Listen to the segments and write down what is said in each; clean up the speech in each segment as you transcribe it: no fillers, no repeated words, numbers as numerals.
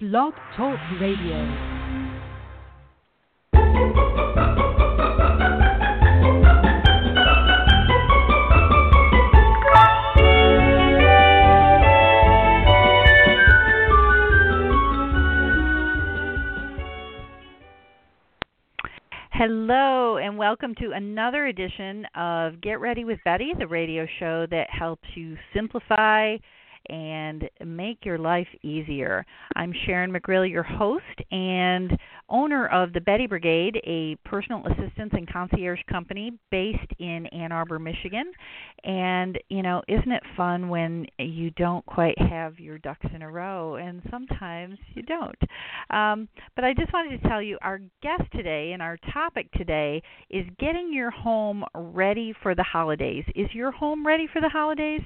Blog Talk Radio. Hello, and welcome to another edition of Get Ready with Betty, the radio show that helps you simplify and make your life easier. I'm Sharon McGrill, your host and owner of the Betty Brigade, a personal assistance and concierge company based in Ann Arbor, Michigan. And, you know, isn't it fun when you don't quite have your ducks in a row? And sometimes you don't. But I just wanted to tell you our guest today and our topic today is getting your home ready for the holidays. Is your home ready for the holidays?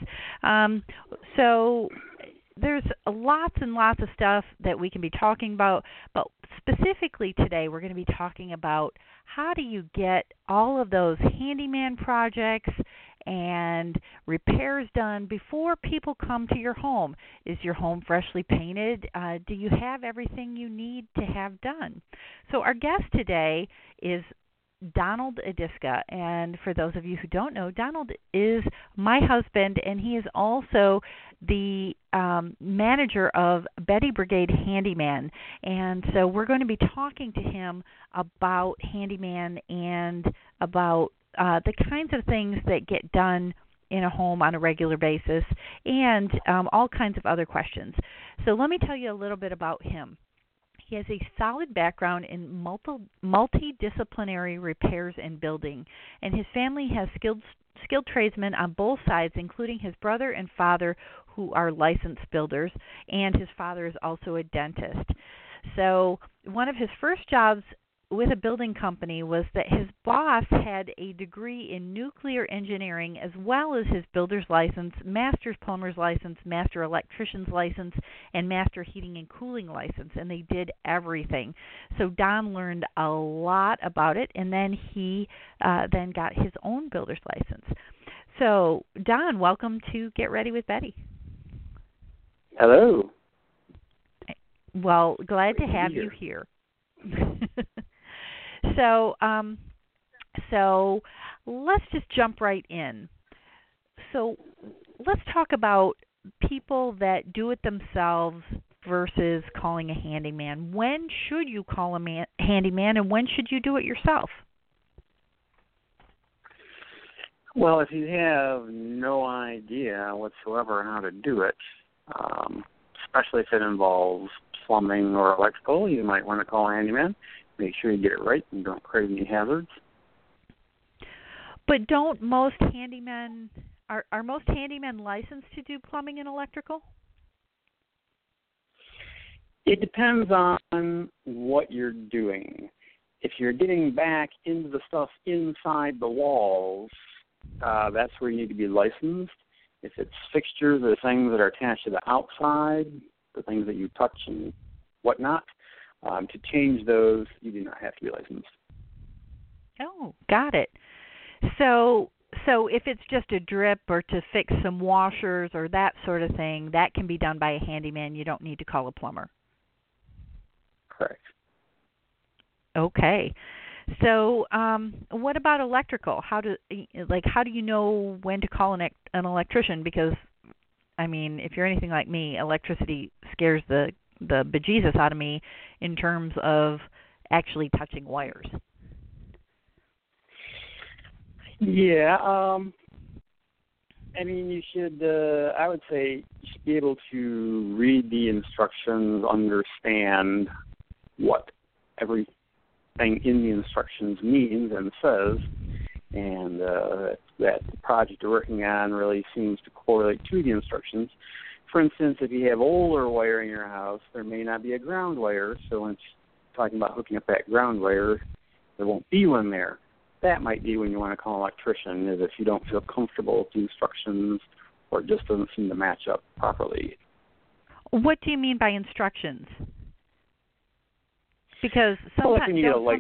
So there's lots and lots of stuff that we can be talking about, but specifically today we're going to be talking about how do you get all of those handyman projects and repairs done before people come to your home. Is your home freshly painted? Do you have everything you need to have done? So our guest today is Donald Adiska, and for those of you who don't know, Donald is my husband, and he is also the manager of Betty Brigade Handyman. And so we're going to be talking to him about handyman and about the kinds of things that get done in a home on a regular basis, and all kinds of other questions. So let me tell you a little bit about him. He has a solid background in multidisciplinary repairs and building, and his family has skilled tradesmen on both sides, including his brother and father, who are licensed builders, and his father is also a dentist. So one of his first jobs with a building company was that his boss had a degree in nuclear engineering as well as his builder's license, master's plumber's license, master electrician's license, and master heating and cooling license, and they did everything. So Don learned a lot about it, and then he then got his own builder's license. So Don, welcome to Get Ready with Betty. Hello. Well, glad to have you here. So let's just jump right in. So let's talk about people that do it themselves versus calling a handyman. When should you call a handyman, and when should you do it yourself? Well, if you have no idea whatsoever how to do it, especially if it involves plumbing or electrical, you might want to call a handyman. Make sure you get it right and don't create any hazards. But don't most handymen, are most handymen licensed to do plumbing and electrical? It depends on what you're doing. If you're getting back into the stuff inside the walls, that's where you need to be licensed. If it's fixtures or things that are attached to the outside, the things that you touch and whatnot, to change those, you do not have to be licensed. Oh, got it. So if it's just a drip or to fix some washers or that sort of thing, that can be done by a handyman. You don't need to call a plumber. Correct. Okay. So what about electrical? How do you know when to call an electrician? Because, I mean, if you're anything like me, electricity scares the bejesus out of me in terms of actually touching wires. Yeah, I mean, you should, I would say you should be able to read the instructions, understand what everything in the instructions means and says, and that the project you're working on really seems to correlate to the instructions. For instance, if you have older wire in your house, there may not be a ground wire, so when you're talking about hooking up that ground wire, there won't be one there. That might be when you want to call an electrician, is if you don't feel comfortable with the instructions or it just doesn't seem to match up properly. What do you mean by instructions? Because sometimes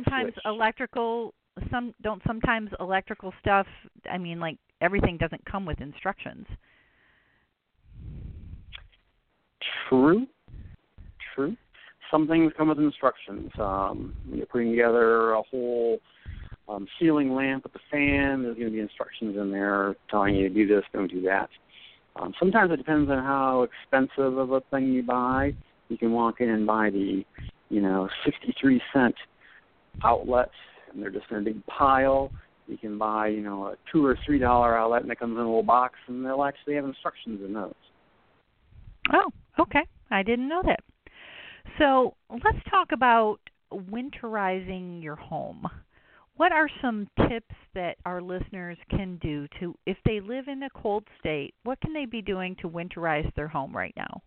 electrical stuff, I mean, like everything doesn't come with instructions. True. some things come with instructions. When you're putting together a whole ceiling lamp with the fan, there's going to be instructions in there telling you to do this, don't do that. Sometimes it depends on how expensive of a thing you buy. You can walk in and buy the, 63-cent outlets, and they're just in a big pile. You can buy, a $2 or $3 outlet, and it comes in a little box, and they'll actually have instructions in those. Oh, okay. I didn't know that. So let's talk about winterizing your home. What are some tips that our listeners can do to, if they live in a cold state, what can they be doing to winterize their home right now?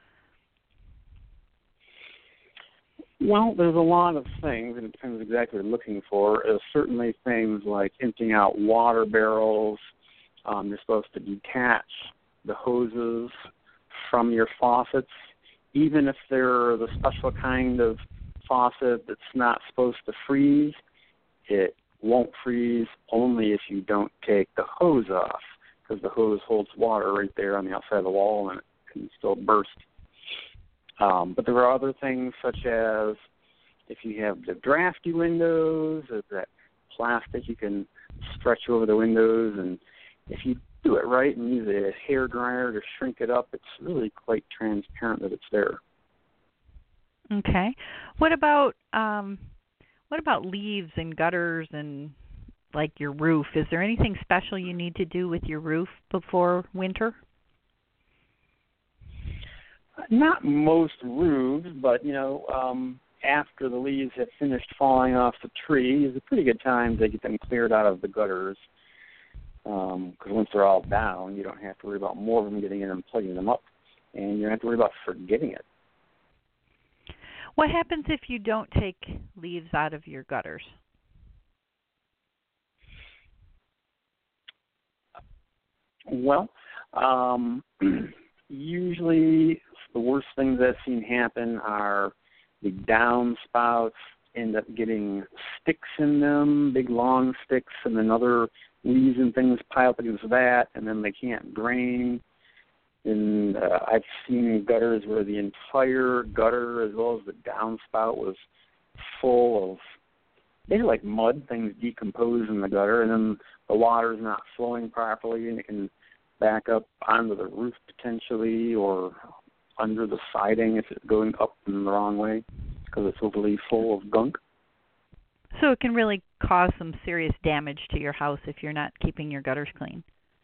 Well, there's a lot of things, and it depends exactly what you're looking for. Certainly things like emptying out water barrels. You're supposed to detach the hoses from your faucets, even if they're the special kind of faucet that's not supposed to freeze. It won't freeze only if you don't take the hose off, because the hose holds water right there on the outside of the wall, and it can still burst. But there are other things, such as if you have the drafty windows, there's that plastic you can stretch over the windows, and if you do it right and use a hair dryer to shrink it up, it's really quite transparent that it's there. Okay. What about leaves and gutters and like your roof? Is there anything special you need to do with your roof before winter? Not most roofs, but, after the leaves have finished falling off the tree is a pretty good time to get them cleared out of the gutters. Because once they're all down, you don't have to worry about more of them getting in and plugging them up, and you don't have to worry about forgetting it. What happens if you don't take leaves out of your gutters? Well, usually the worst things I've seen happen are the downspouts end up getting sticks in them, big long sticks, and then other leaves and things pile up against that, and then they can't drain. And I've seen gutters where the entire gutter, as well as the downspout, was full of basically like mud, things decompose in the gutter, and then the water's not flowing properly, and it can back up onto the roof potentially, or under the siding if it's going up in the wrong way because it's overly full of gunk. So it can really cause some serious damage to your house if you're not keeping your gutters clean.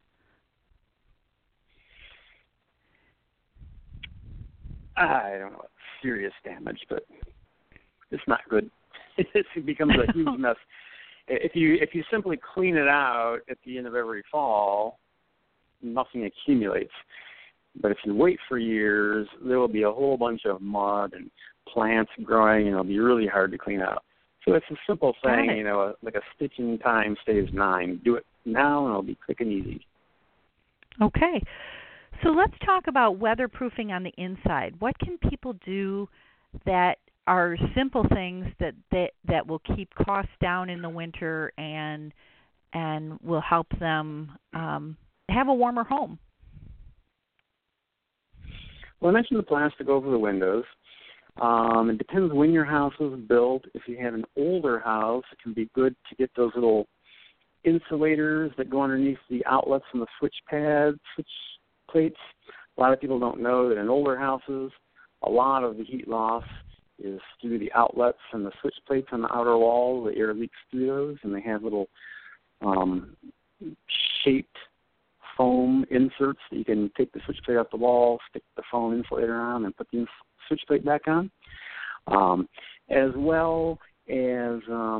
I don't know about serious damage, but it's not good. It becomes a huge mess. If you simply clean it out at the end of every fall, nothing accumulates. But if you wait for years, there will be a whole bunch of mud and plants growing, and it'll be really hard to clean out. So it's a simple thing, like a stitch in time saves 9. Do it now, and it'll be quick and easy. Okay. So let's talk about weatherproofing on the inside. What can people do that are simple things that will keep costs down in the winter and will help them have a warmer home? Well, I mentioned the plastic over the windows. It depends when your house was built. If you have an older house, it can be good to get those little insulators that go underneath the outlets and the switch plates. A lot of people don't know that in older houses, a lot of the heat loss is through the outlets and the switch plates on the outer wall. The air leaks through those, and they have little shaped foam inserts that you can take the switch plate off the wall, stick the foam insulator on, and put the switch plate back on. As well as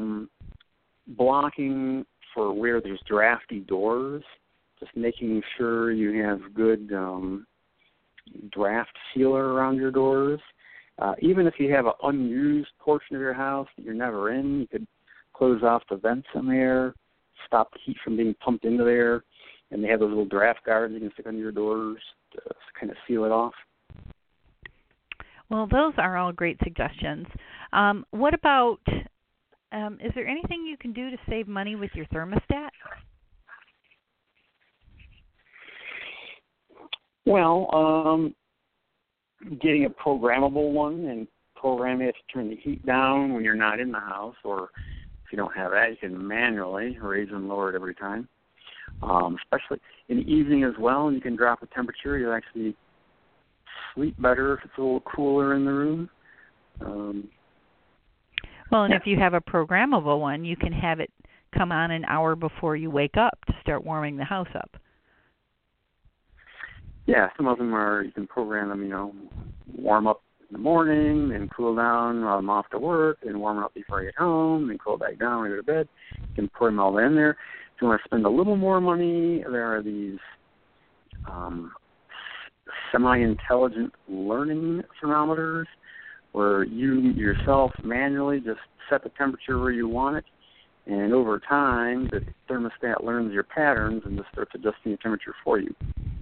blocking for where there's drafty doors, just making sure you have good draft sealer around your doors. Even if you have an unused portion of your house that you're never in, you could close off the vents in there, stop the heat from being pumped into there. And they have those little draft guards you can stick under your doors to kind of seal it off. Well, those are all great suggestions. What about, is there anything you can do to save money with your thermostat? Well, getting a programmable one and program it to turn the heat down when you're not in the house, or if you don't have that, you can manually raise and lower it every time. Especially in the evening as well, and you can drop the temperature. You'll actually sleep better if it's a little cooler in the room. Well, and if you have a programmable one, you can have it come on an hour before you wake up to start warming the house up. Yeah, some of them are, you can program them, warm up in the morning, then cool down while I'm off to work, and warm it up before I get home, then cool back down when I go to bed. You can put them all in there. If you want to spend a little more money, there are these semi-intelligent learning thermometers where you yourself manually just set the temperature where you want it, and over time the thermostat learns your patterns and just starts adjusting the temperature for you.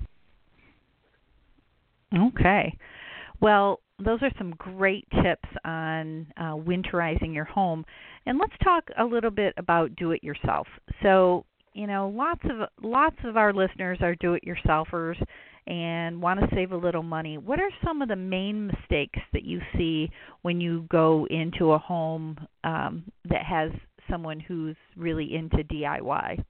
Okay. Well, those are some great tips on winterizing your home. And let's talk a little bit about do-it-yourself. So, lots of our listeners are do-it-yourselfers and want to save a little money. What are some of the main mistakes that you see when you go into a home that has someone who's really into DIY?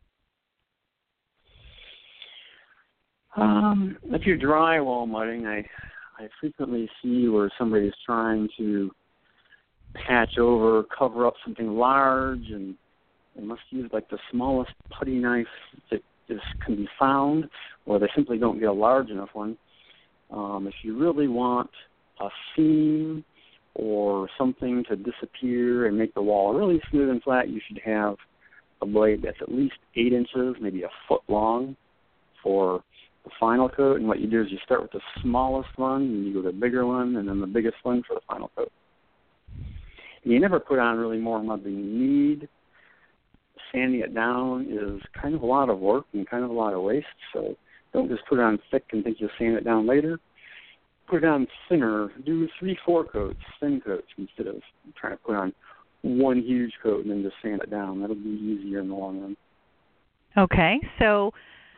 If you're drywall mudding, I frequently see where somebody's trying to patch over, cover up something large, and they must use like the smallest putty knife that can be found, or they simply don't get a large enough one. If you really want a seam or something to disappear and make the wall really smooth and flat, you should have a blade that's at least 8 inches, maybe a foot long for the final coat. And what you do is you start with the smallest one, and you go to the bigger one, and then the biggest one for the final coat. And you never put on really more mud than you need. Sanding it down is kind of a lot of work and kind of a lot of waste, so don't just put it on thick and think you'll sand it down later. Put it on thinner. Do 3-4 coats, thin coats, instead of trying to put on one huge coat and then just sand it down. That'll be easier in the long run. Okay, so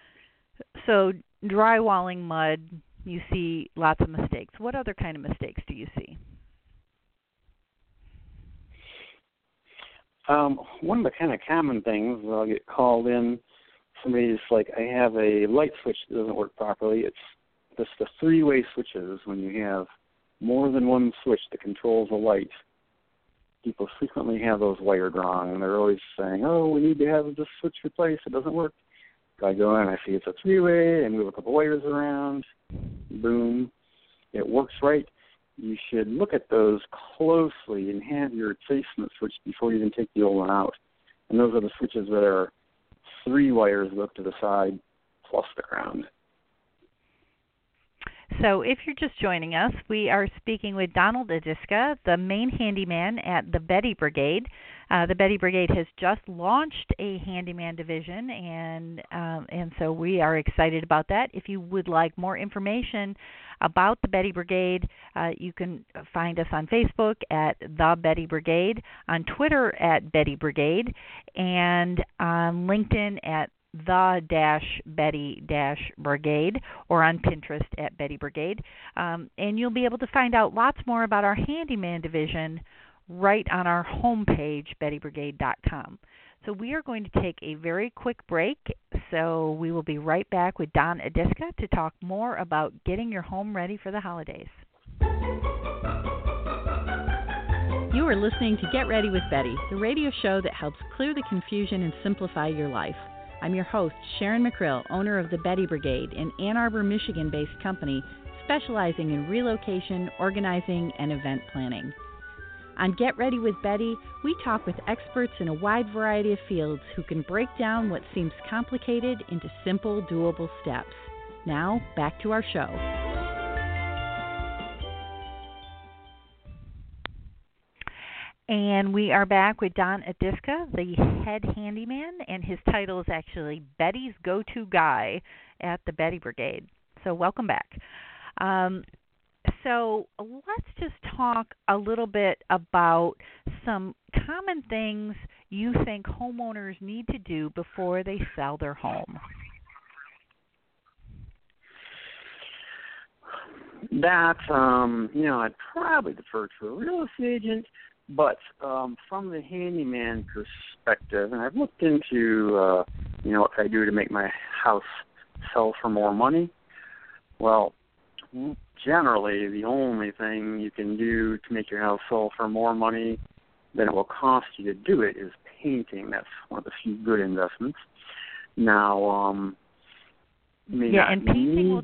drywalling mud, you see lots of mistakes. What other kind of mistakes do you see? One of the kind of common things I'll get called in, somebody's like, I have a light switch that doesn't work properly. It's just the 3-way switches. When you have more than one switch that controls a light, people frequently have those wired wrong, and they're always saying, we need to have this switch replaced. It doesn't work. So I go in, I see it's a 3-way, and move a couple wires around. Boom. It works right. You should look at those closely and have your replacement switch before you even take the old one out. And those are the switches that are 3 wires up to the side plus the ground. So if you're just joining us, we are speaking with Donald Adiska, the main handyman at the Betty Brigade. The Betty Brigade has just launched a handyman division, and so we are excited about that. If you would like more information about the Betty Brigade, you can find us on Facebook at The Betty Brigade, on Twitter at Betty Brigade, and on LinkedIn at the-Betty-Brigade, or on Pinterest at Betty Brigade. And you'll be able to find out lots more about our handyman division right on our homepage, bettybrigade.com. So we are going to take a very quick break, so we will be right back with Don Adiska to talk more about getting your home ready for the holidays. You are listening to Get Ready with Betty, the radio show that helps clear the confusion and simplify your life. I'm your host, Sharon McCrill, owner of the Betty Brigade, an Ann Arbor, Michigan-based company specializing in relocation, organizing, and event planning. On Get Ready with Betty, we talk with experts in a wide variety of fields who can break down what seems complicated into simple, doable steps. Now, back to our show. And we are back with Don Adiska, the head handyman, and his title is actually Betty's Go-To Guy at the Betty Brigade. So welcome back. So let's just talk a little bit about some common things you think homeowners need to do before they sell their home. That, I'd probably defer to a real estate agent, but from the handyman perspective, and I've looked into, what can I do to make my house sell for more money? Well, generally, the only thing you can do to make your house sell for more money than it will cost you to do it is painting. That's one of the few good investments. Now, and painting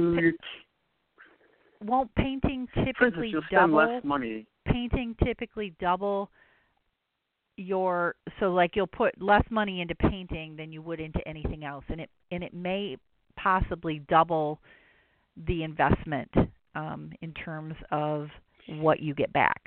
won't painting typically double less money. Painting typically double your, so like you'll put less money into painting than you would into anything else, and it may possibly double the investment in terms of what you get back.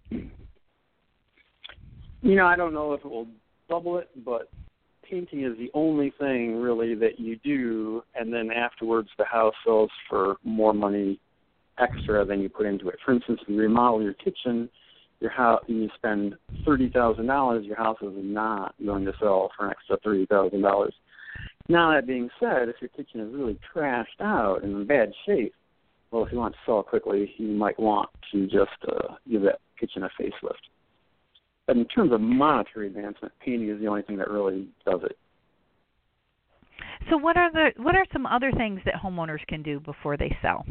I don't know if it will double it, but painting is the only thing really that you do, and then afterwards the house sells for more money extra than you put into it. For instance, you remodel your kitchen, your house, and you spend $30,000, your house is not going to sell for an extra $30,000. Now, that being said, if your kitchen is really trashed out and in bad shape, well, if you want to sell it quickly, you might want to just give that kitchen a facelift. But in terms of monetary advancement, painting is the only thing that really does it. So what are some other things that homeowners can do before they sell?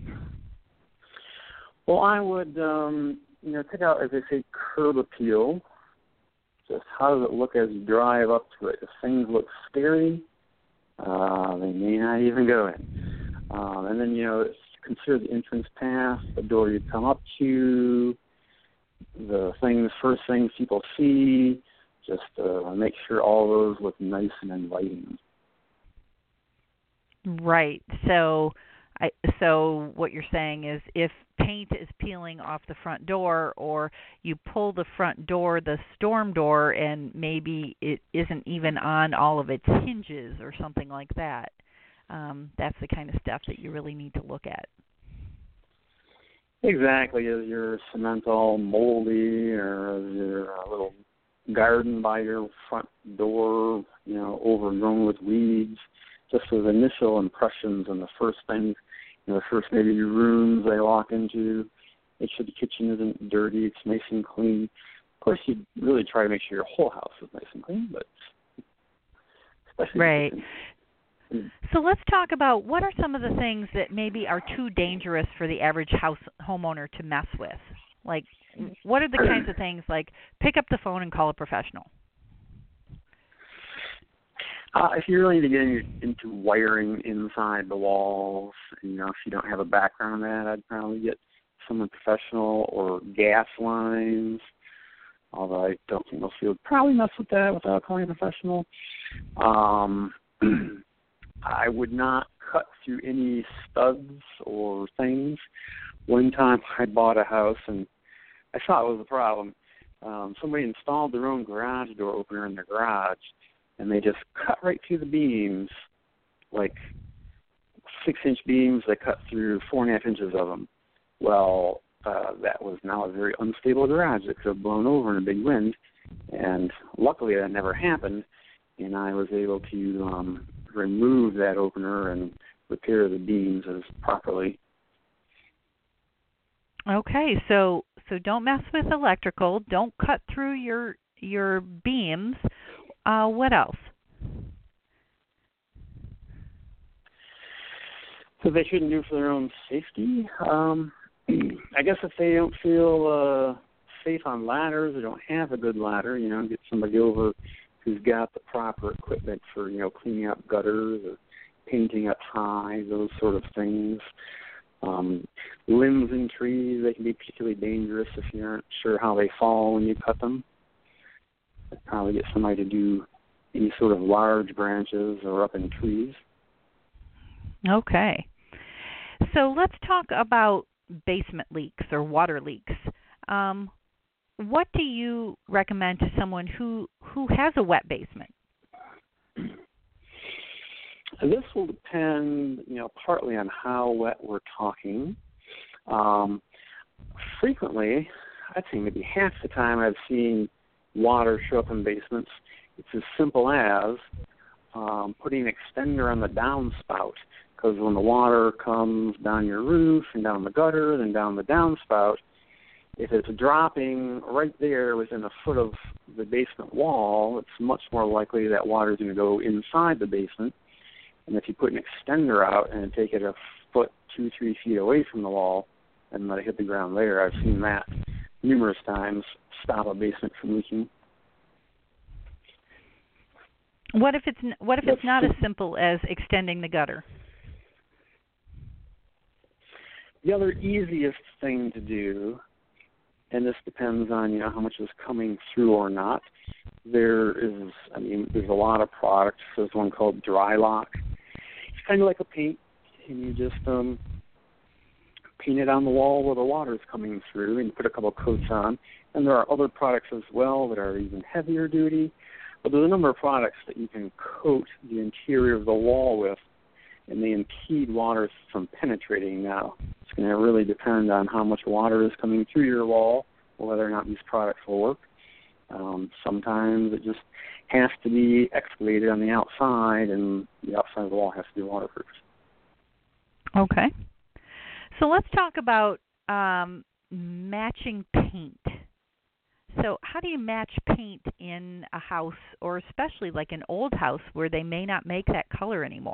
Well, I would, check out, as they say, curb appeal. Just how does it look as you drive up to it? If things look scary, they may not even go in. And then, consider the entrance path, the door you come up to, the first things people see. Just make sure all those look nice and inviting. Right. So what you're saying is if paint is peeling off the front door, or you pull the front door, the storm door, and maybe it isn't even on all of its hinges or something like that, that's the kind of stuff that you really need to look at. Exactly. Is your cement all moldy, or is your little garden by your front door, overgrown with weeds? Just as initial impressions and the first things, the first maybe rooms they walk into, make sure the kitchen isn't dirty, it's nice and clean. Of course, you really try to make sure your whole house is nice and clean, but especially right. So let's talk about what are some of the things that maybe are too dangerous for the average homeowner to mess with. Like, what are the kinds of things like pick up the phone and call a professional? If you're really getting into wiring inside the walls, if you don't have a background in that, I'd probably get someone professional, or gas lines, although I don't think most people would probably mess with that without calling a professional. I would not cut through any studs or things. One time I bought a house, and I thought it was a problem. Somebody installed their own garage door opener in their garage, and they just cut right through the beams, like 6-inch beams. They cut through 4.5 inches of them. Well, that was now a very unstable garage that could have blown over in a big wind, and luckily that never happened, and I was able to remove that opener and repair the beams as properly. Okay, so don't mess with electrical. Don't cut through your beams. What else? So they shouldn't do for their own safety. I guess if they don't feel safe on ladders, or don't have a good ladder, get somebody over who's got the proper equipment for, cleaning up gutters or painting up high, those sort of things. Limbs in trees, they can be particularly dangerous if you aren't sure how they fall when you cut them. I'd probably get somebody to do any sort of large branches or up in trees. Okay. So let's talk about basement leaks or water leaks. What do you recommend to someone who has a wet basement? This will depend, partly on how wet we're talking. Frequently, I'd say maybe half the time I've seen water show up in basements, it's as simple as putting an extender on the downspout, because when the water comes down your roof and down the gutter and down the downspout, if it's dropping right there within a foot of the basement wall, it's much more likely that water is going to go inside the basement. And if you put an extender out and take it a foot, 2-3 feet away from the wall and let it hit the ground there, I've seen that numerous times stop a basement from leaking. What if it's not as simple as extending the gutter? The other easiest thing to do, and this depends on how much is coming through or not. There's a lot of products. There's one called Dry Lock. It's kind of like a paint, and you just paint it on the wall where the water is coming through, and you put a couple coats on. And there are other products as well that are even heavier duty. But there's a number of products that you can coat the interior of the wall with, and they impede water from penetrating. Now, it's going to really depend on how much water is coming through your wall, or whether or not these products will work. Sometimes it just has to be excavated on the outside, and the outside of the wall has to be waterproof. Okay. So let's talk about matching paint. So how do you match paint in a house, or especially like an old house where they may not make that color anymore?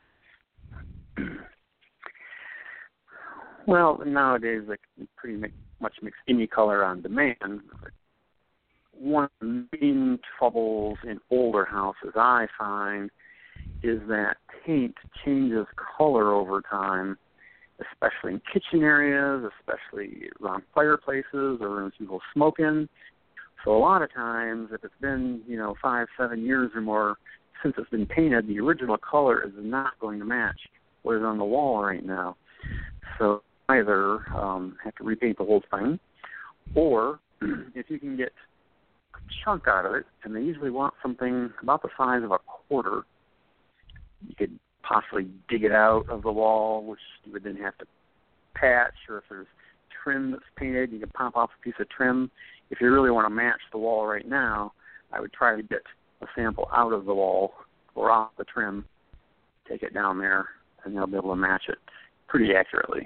Well, nowadays they can pretty much mix any color on demand. One of the main troubles in older houses I find is that paint changes color over time, especially in kitchen areas, especially around fireplaces or rooms people smoke in. So a lot of times, if it's been 5-7 years or more since it's been painted, the original color is not going to match what is on the wall right now. So either have to repaint the whole thing, or if you can get a chunk out of it, and they usually want something about the size of a quarter, you could possibly dig it out of the wall, which you would then have to patch, or if there's trim that's painted, you can pop off a piece of trim. If you really want to match the wall right now, I would try to get a sample out of the wall or off the trim, take it down there, and they'll be able to match it pretty accurately.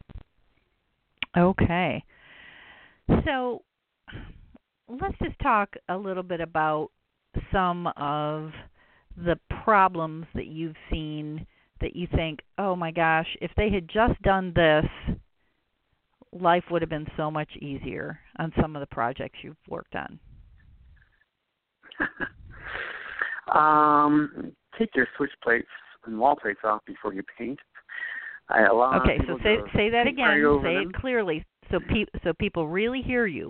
Okay. So let's just talk a little bit about some of the problems that you've seen that you think, oh my gosh, if they had just done this, life would have been so much easier on some of the projects you've worked on. Take your switch plates and wall plates off before you paint. Okay, so say that again. Say it clearly so people really hear you.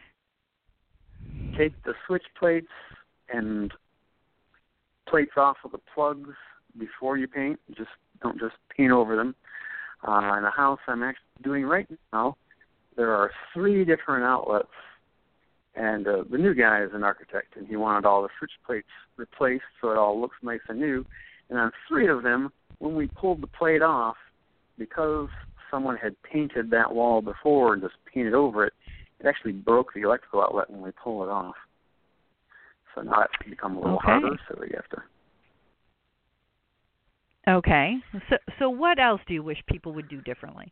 Take the switch plates and plates off of the plugs before you paint. Don't just paint over them. In the house I'm actually doing right now, there are 3 different outlets, and the new guy is an architect, and he wanted all the switch plates replaced so it all looks nice and new. And on 3 of them, when we pulled the plate off, because someone had painted that wall before and just painted over it, it actually broke the electrical outlet when we pull it off. So now it's become a little harder, so we have to. Okay. So what else do you wish people would do differently?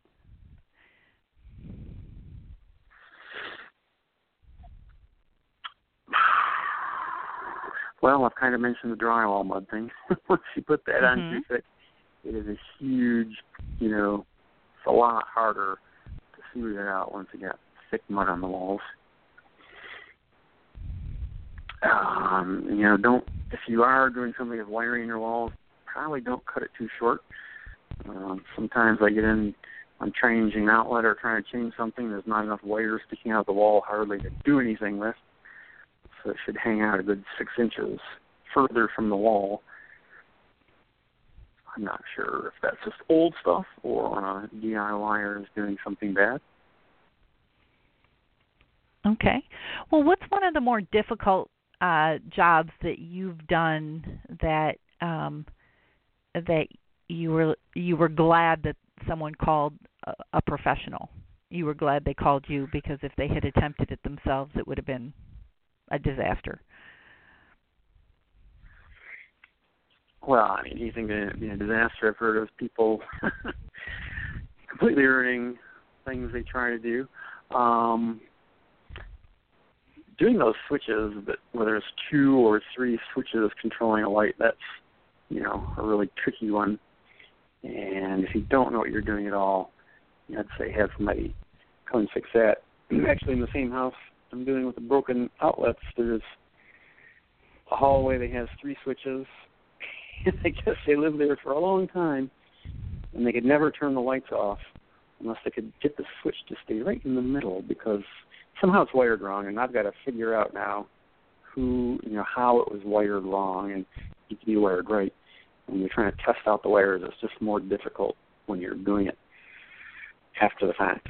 Well, I've kind of mentioned the drywall mud thing. Once you put that on too thick, it is a huge, it's a lot harder to smooth it out once you got thick mud on the walls. If you are doing something with wiring your walls, probably don't cut it too short. Sometimes I get in, I'm changing an outlet or trying to change something, there's not enough wires sticking out of the wall hardly to do anything with. So it should hang out a good 6 inches further from the wall. I'm not sure if that's just old stuff or DIYers doing something bad. Okay. Well, what's one of the more difficult jobs that you've done that that you were glad that someone called a professional? You were glad they called you, because if they had attempted it themselves, it would have been a disaster. Well, I mean, anything to be a disaster. I've heard of people completely ruining things they try to do. Doing those switches, but whether it's 2 or 3 switches controlling a light, that's, a really tricky one. And if you don't know what you're doing at all, I'd say have somebody come and fix that. Actually, in the same house I'm doing with the broken outlets, there's a hallway that has 3 switches. I guess they lived there for a long time, and they could never turn the lights off unless they could get the switch to stay right in the middle, because somehow it's wired wrong, and I've got to figure out now how it was wired wrong, and it needs to be wired right. When you're trying to test out the wires, it's just more difficult when you're doing it after the fact.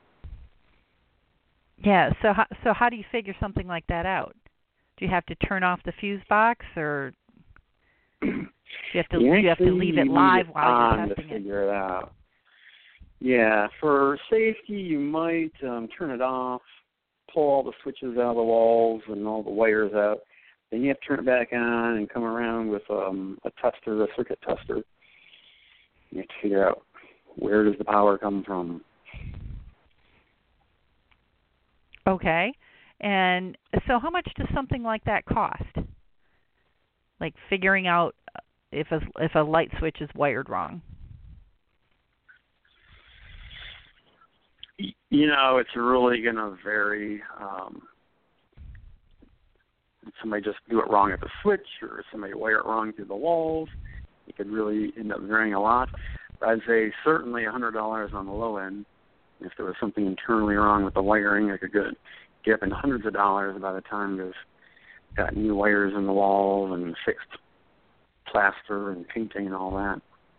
Yeah. So how do you figure something like that out? Do you have to turn off the fuse box, or do you have to leave it live while you're testing to figure it out? Yeah, for safety, you might turn it off, pull all the switches out of the walls and all the wires out. Then you have to turn it back on and come around with a tester, a circuit tester. You have to figure out where does the power come from. Okay. And so how much does something like that cost? Like figuring out if a light switch is wired wrong? It's really going to vary. Somebody just do it wrong at the switch, or somebody wire it wrong through the walls. It could really end up varying a lot. But I'd say certainly $100 on the low end. If there was something internally wrong with the wiring, it could get up in hundreds of dollars by the time they've got new wires in the walls and fixed plaster and painting and all that.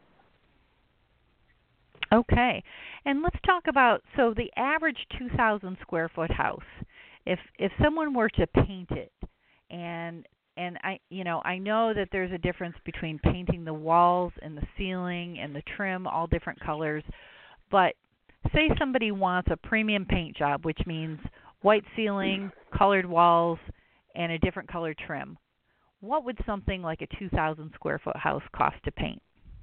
Okay. And let's talk about, so the average 2,000 square foot house, if someone were to paint it, and I know that there's a difference between painting the walls and the ceiling and the trim, all different colors, but say somebody wants a premium paint job, which means white ceiling, colored walls, and a different color trim. What would something like a 2,000 square foot house cost to paint?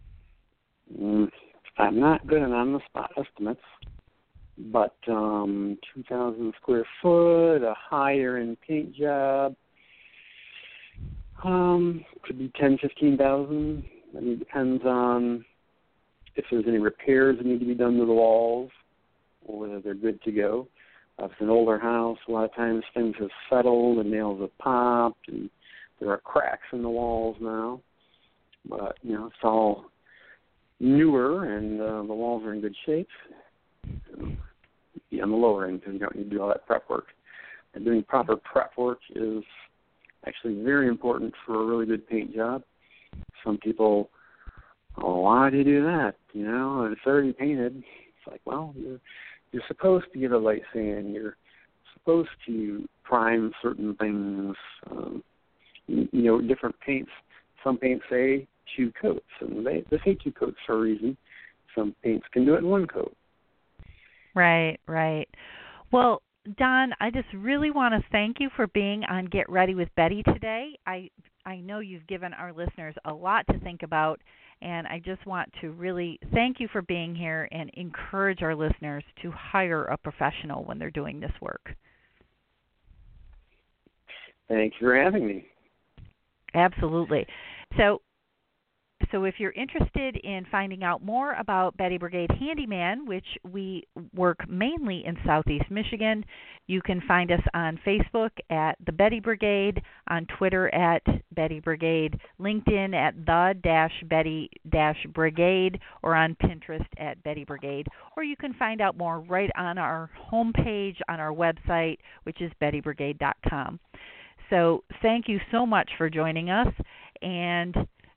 I'm not good at on-the-spot estimates, but 2,000 square foot, a higher-end paint job, could be $10,000, $15,000. I mean, it depends on if there's any repairs that need to be done to the walls or whether they're good to go. If it's an older house, a lot of times things have settled and nails have popped and there are cracks in the walls now. But, it's all newer and the walls are in good shape. So, be on the lower end because you don't need to do all that prep work. And doing proper prep work is actually very important for a really good paint job. Some people, why do you do that? It's already painted. It's like, well, you're supposed to get a light sand. You're supposed to prime certain things. Different paints. Some paints say 2 coats, and they say 2 coats for a reason. Some paints can do it in 1 coat. Right. Well, Don, I just really want to thank you for being on Get Ready with Betty today. I know you've given our listeners a lot to think about, and I just want to really thank you for being here and encourage our listeners to hire a professional when they're doing this work. Thanks for having me. Absolutely. So if you're interested in finding out more about Betty Brigade Handyman, which we work mainly in Southeast Michigan, you can find us on Facebook at the Betty Brigade, on Twitter at Betty Brigade, LinkedIn at the-Betty-Brigade, or on Pinterest at Betty Brigade. Or you can find out more right on our homepage on our website, which is bettybrigade.com. So thank you so much for joining us, and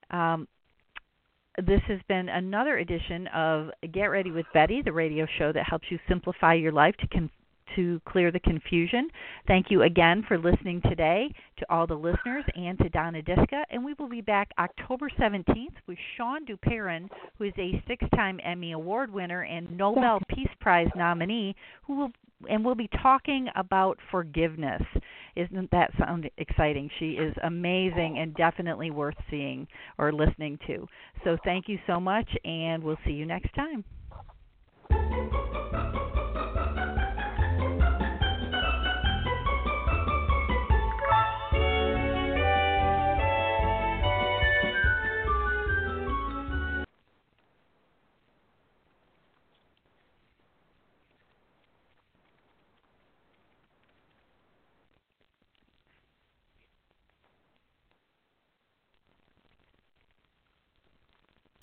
this has been another edition of Get Ready with Betty, the radio show that helps you simplify your life to clear the confusion. Thank you again for listening today to all the listeners and to Donna Diska. And we will be back October 17th with Sean Duperrin, who is a 6-time Emmy Award winner and Nobel Peace Prize nominee, we'll be talking about forgiveness. Isn't that sound exciting? She is amazing and definitely worth seeing or listening to. So thank you so much, and we'll see you next time.